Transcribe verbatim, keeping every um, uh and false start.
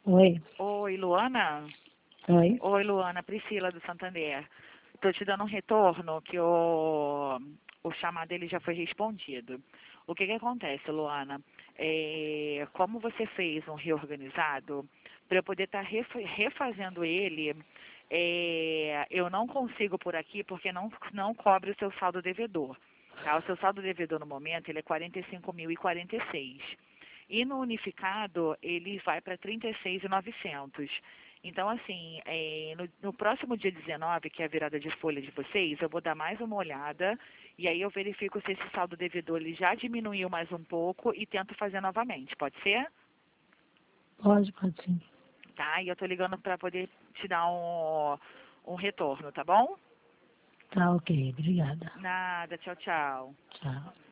Oi, Oi, Luana? oi. Oi, Luana, Priscila do Santander. Estou te dando um retorno que o, o chamado ele já foi respondido. O que que acontece, Luana? É, como você fez um reorganizado, para eu poder estar refazendo ele, é, eu não consigo por aqui porque não, não cobre o seu saldo devedor. Tá? O seu saldo devedor no momento ele é quarenta e cinco mil e quarenta e seis. E no unificado, ele vai para trinta e seis mil e novecentos. Então, assim, é, no, no próximo dia dezenove, que é a virada de folha de vocês, eu vou dar mais uma olhada e aí eu verifico se esse saldo devedor ele já diminuiu mais um pouco e tento fazer novamente. Pode ser? Pode, pode sim. Tá? E eu tô ligando para poder te dar um, um retorno, tá bom? Tá ok, obrigada. Nada, tchau, tchau. Tchau.